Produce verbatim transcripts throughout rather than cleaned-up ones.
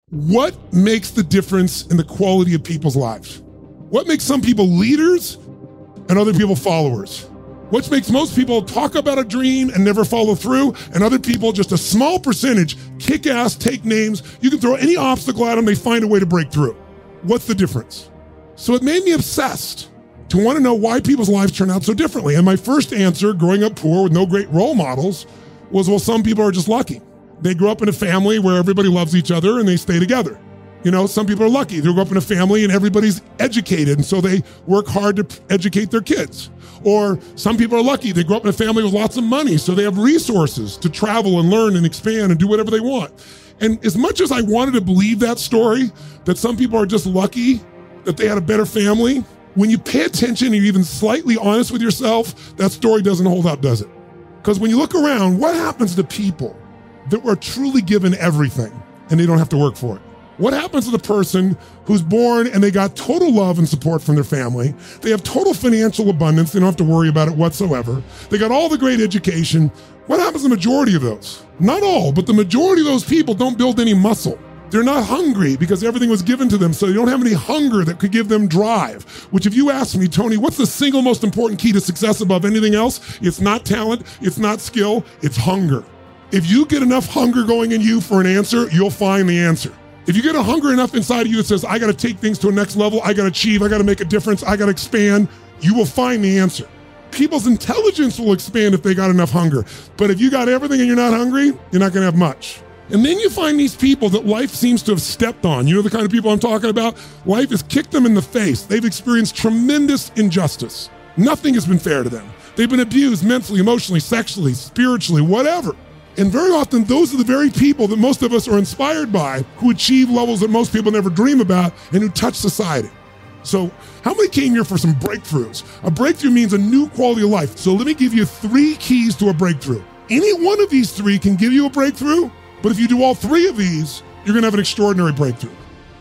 What makes the difference in the quality of people's lives? What makes some people leaders and other people followers? What makes most people talk about a dream and never follow through, and other people, just a small percentage, kick ass, take names. You can throw any obstacle at them, they find a way to break through. What's the difference? So it made me obsessed to want to know why people's lives turn out so differently. And my first answer, growing up poor with no great role models, was, well, some people are just lucky. They grew up in a family where everybody loves each other and they stay together. You know, some people are lucky. They grew up in a family and everybody's educated, and so they work hard to educate their kids. Or some people are lucky. They grew up in a family with lots of money, so they have resources to travel and learn and expand and do whatever they want. And as much as I wanted to believe that story, that some people are just lucky, that they had a better family, when you pay attention and you're even slightly honest with yourself, that story doesn't hold up, does it? Because when you look around, what happens to people that were truly given everything and they don't have to work for it? What happens to the person who's born and they got total love and support from their family? They have total financial abundance. They don't have to worry about it whatsoever. They got all the great education. What happens to the majority of those? Not all, but the majority of those people don't build any muscle. They're not hungry because everything was given to them, so they don't have any hunger that could give them drive. Which, if you ask me, Tony, what's the single most important key to success above anything else? It's not talent, it's not skill, it's hunger. If you get enough hunger going in you for an answer, you'll find the answer. If you get a hunger enough inside of you that says, I gotta take things to a next level, I gotta achieve, I gotta make a difference, I gotta expand, you will find the answer. People's intelligence will expand if they got enough hunger. But if you got everything and you're not hungry, you're not gonna have much. And then you find these people that life seems to have stepped on. You know the kind of people I'm talking about? Life has kicked them in the face. They've experienced tremendous injustice. Nothing has been fair to them. They've been abused mentally, emotionally, sexually, spiritually, whatever. And very often, those are the very people that most of us are inspired by, who achieve levels that most people never dream about and who touch society. So how many came here for some breakthroughs? A breakthrough means a new quality of life. So let me give you three keys to a breakthrough. Any one of these three can give you a breakthrough, but if you do all three of these, you're gonna have an extraordinary breakthrough.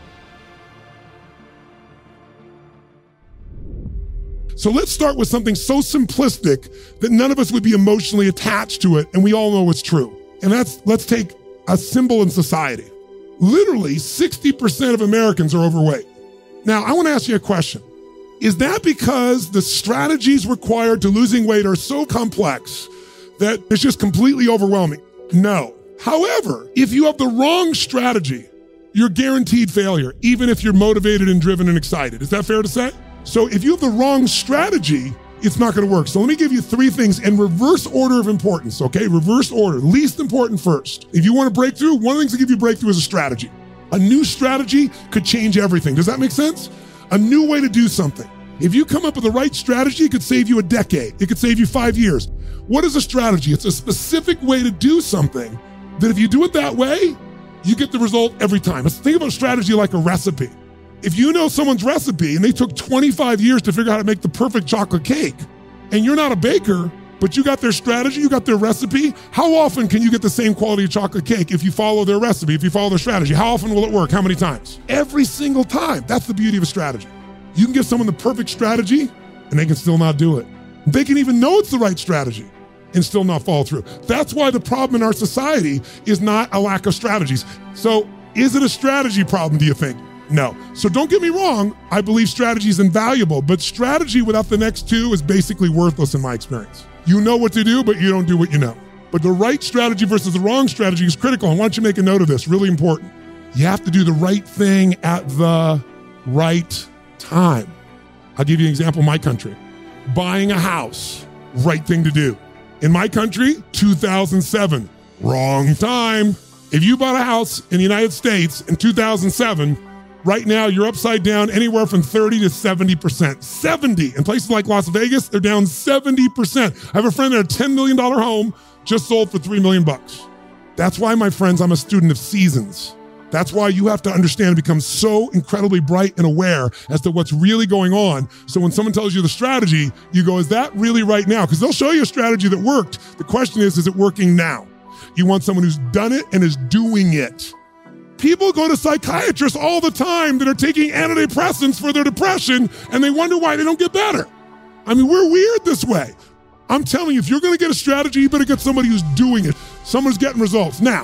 So let's start with something so simplistic that none of us would be emotionally attached to it, and we all know it's true. And that's, let's take a symbol in society. Literally sixty percent of Americans are overweight. Now, I wanna ask you a question. Is that because the strategies required to losing weight are so complex that it's just completely overwhelming? No. However, if you have the wrong strategy, you're guaranteed failure, even if you're motivated and driven and excited. Is that fair to say? So if you have the wrong strategy, it's not gonna work. So let me give you three things in reverse order of importance, okay? Reverse order, least important first. If you want a breakthrough, one of the things that give you a breakthrough is a strategy. A new strategy could change everything. Does that make sense? A new way to do something. If you come up with the right strategy, it could save you a decade. It could save you five years. What is a strategy? It's a specific way to do something that if you do it that way, you get the result every time. Let's think about strategy like a recipe. If you know someone's recipe and they took twenty-five years to figure out how to make the perfect chocolate cake, and you're not a baker, but you got their strategy, you got their recipe, how often can you get the same quality of chocolate cake if you follow their recipe, if you follow their strategy? How often will it work? How many times? Every single time. That's the beauty of a strategy. You can give someone the perfect strategy and they can still not do it. They can even know it's the right strategy and still not follow through. That's why the problem in our society is not a lack of strategies. So is it a strategy problem, do you think? No. So don't get me wrong, I believe strategy is invaluable, but strategy without the next two is basically worthless in my experience. You know what to do, but you don't do what you know. But the right strategy versus the wrong strategy is critical. And why don't you make a note of this, really important. You have to do the right thing at the right time. I'll give you an example in my country. Buying a house, right thing to do. In my country, two thousand seven, wrong time. If you bought a house in the United States in two thousand seven, right now you're upside down anywhere from thirty to seventy percent. seventy. In places like Las Vegas, they're down seventy percent. I have a friend that had a ten million dollars home just sold for three million bucks. That's why, my friends, I'm a student of seasons. That's why you have to understand and become so incredibly bright and aware as to what's really going on. So when someone tells you the strategy, you go, is that really right now? Because they'll show you a strategy that worked. The question is, is it working now? You want someone who's done it and is doing it. People go to psychiatrists all the time that are taking antidepressants for their depression, and they wonder why they don't get better. I mean, we're weird this way. I'm telling you, if you're gonna get a strategy, you better get somebody who's doing it. Someone's getting results. Now,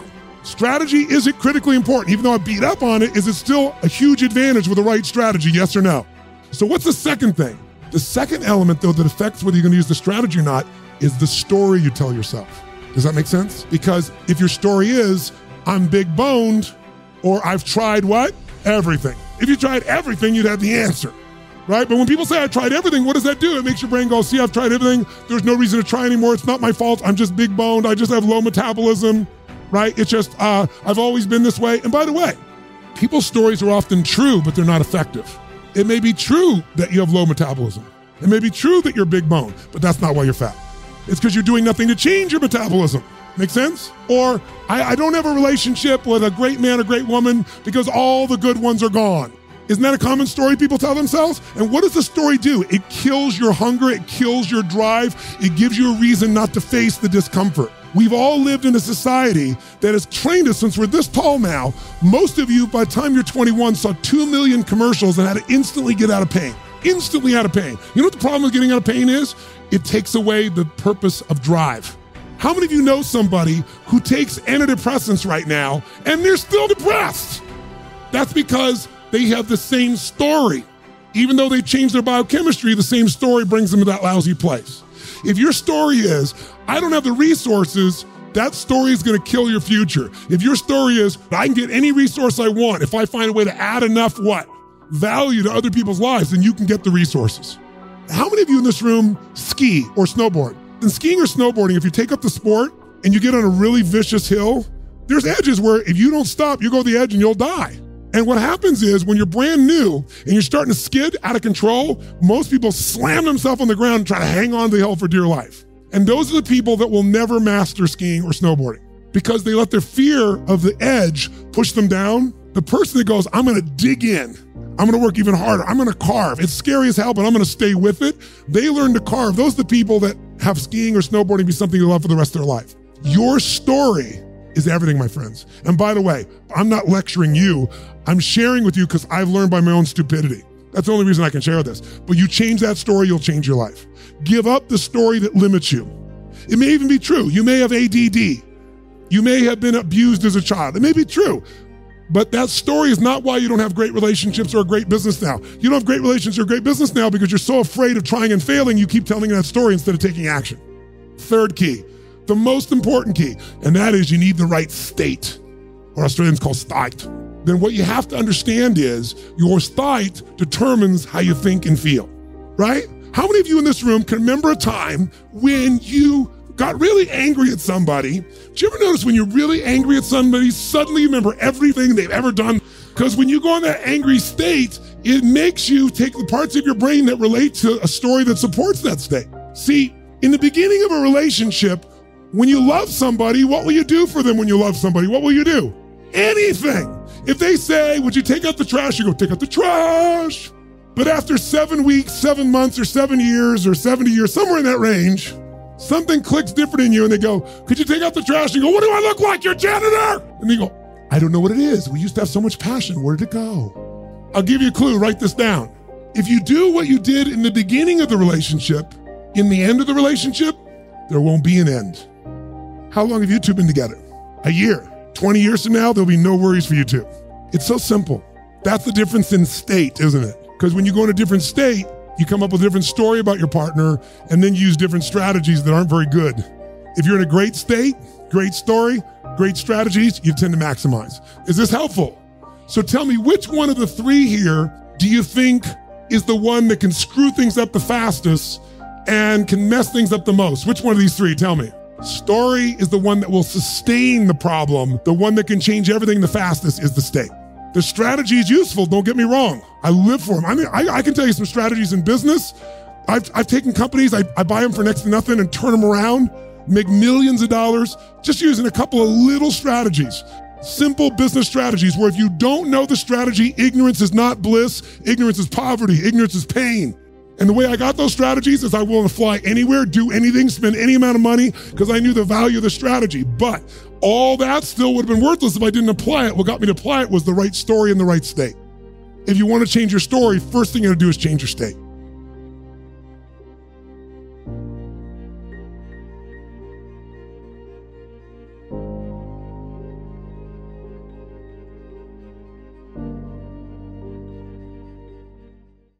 Strategy isn't critically important. Even though I beat up on it, is it still a huge advantage with the right strategy, yes or no? So what's the second thing? The second element, though, that affects whether you're going to use the strategy or not is the story you tell yourself. Does that make sense? Because if your story is, I'm big boned, or I've tried what? Everything. If you tried everything, you'd have the answer, right? But when people say I tried everything, what does that do? It makes your brain go, see, I've tried everything. There's no reason to try anymore. It's not my fault. I'm just big boned. I just have low metabolism, right? It's just, uh, I've always been this way. And by the way, people's stories are often true, but they're not effective. It may be true that you have low metabolism. It may be true that you're big boned, but that's not why you're fat. It's because you're doing nothing to change your metabolism. Make sense? Or I, I don't have a relationship with a great man or great woman because all the good ones are gone. Isn't that a common story people tell themselves? And what does the story do? It kills your hunger. It kills your drive. It gives you a reason not to face the discomfort. We've all lived in a society that has trained us since we're this tall now. Most of you, by the time you're twenty-one, saw two million commercials and had to instantly get out of pain. Instantly out of pain. You know what the problem with getting out of pain is? It takes away the purpose of drive. How many of you know somebody who takes antidepressants right now and they're still depressed? That's because they have the same story. Even though they changed their biochemistry, the same story brings them to that lousy place. If your story is, I don't have the resources, that story is going to kill your future. If your story is, I can get any resource I want, if I find a way to add enough what? Value to other people's lives, then you can get the resources. How many of you in this room ski or snowboard? In skiing or snowboarding, if you take up the sport and you get on a really vicious hill, there's edges where if you don't stop, you go to the edge and you'll die. And what happens is when you're brand new and you're starting to skid out of control, most people slam themselves on the ground and try to hang on to the hill for dear life. And those are the people that will never master skiing or snowboarding because they let their fear of the edge push them down. The person that goes, I'm going to dig in. I'm going to work even harder. I'm going to carve. It's scary as hell, but I'm going to stay with it. They learn to carve. Those are the people that have skiing or snowboarding be something they love for the rest of their life. Your story is everything, my friends. And by the way, I'm not lecturing you. I'm sharing with you because I've learned by my own stupidity. That's the only reason I can share this. But you change that story, you'll change your life. Give up the story that limits you. It may even be true. You may have A D D. You may have been abused as a child. It may be true. But that story is not why you don't have great relationships or a great business now. You don't have great relationships or a great business now because you're so afraid of trying and failing, you keep telling that story instead of taking action. Third key, the most important key, and that is you need the right state, or Australians call state. Then what you have to understand is your state determines how you think and feel, right? How many of you in this room can remember a time when you got really angry at somebody? Did you ever notice when you're really angry at somebody, suddenly you remember everything they've ever done? Because when you go in that angry state, it makes you take the parts of your brain that relate to a story that supports that state. See, in the beginning of a relationship, when you love somebody, what will you do for them when you love somebody? What will you do? Anything. If they say, would you take out the trash? You go, take out the trash. But after seven weeks, seven months, or seven years, or seventy years, somewhere in that range, something clicks different in you and they go, could you take out the trash? You go, what do I look like, your janitor? And they go, I don't know what it is. We used to have so much passion. Where did it go? I'll give you a clue. Write this down. If you do what you did in the beginning of the relationship, in the end of the relationship, there won't be an end. How long have you two been together? A year. twenty years from now, there'll be no worries for you two. It's so simple. That's the difference in state, isn't it? Because when you go in a different state, you come up with a different story about your partner and then use different strategies that aren't very good. If you're in a great state, great story, great strategies, you tend to maximize. Is this helpful? So tell me, which one of the three here do you think is the one that can screw things up the fastest and can mess things up the most? Which one of these three? Tell me. Story is the one that will sustain the problem. The one that can change everything the fastest is the state. The strategy is useful, don't get me wrong. I live for them. I mean, I, I can tell you some strategies in business. I've, I've taken companies, I, I buy them for next to nothing and turn them around, make millions of dollars, just using a couple of little strategies. Simple business strategies where if you don't know the strategy, ignorance is not bliss, ignorance is poverty, ignorance is pain. And the way I got those strategies is I willing to fly anywhere, do anything, spend any amount of money because I knew the value of the strategy. But all that still would have been worthless if I didn't apply it. What got me to apply it was the right story in the right state. If you want to change your story, first thing you got to do is change your state.